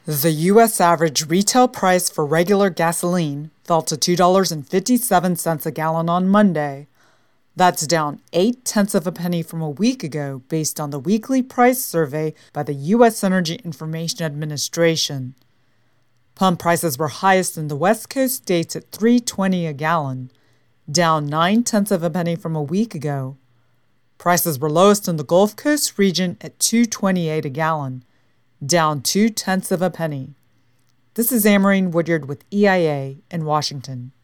The U.S. average retail price for regular gasoline fell to $2.57 a gallon on Monday. That's down 0.8 of a penny from a week ago based on the weekly price survey by the U.S. Energy Information Administration. Pump prices were highest in the West Coast states at $3.20 a gallon, down 0.9 of a penny from a week ago. Prices were lowest in the Gulf Coast region at $2.28 a gallon, down 0.2 of a penny. This is Amarine Woodyard with EIA in Washington.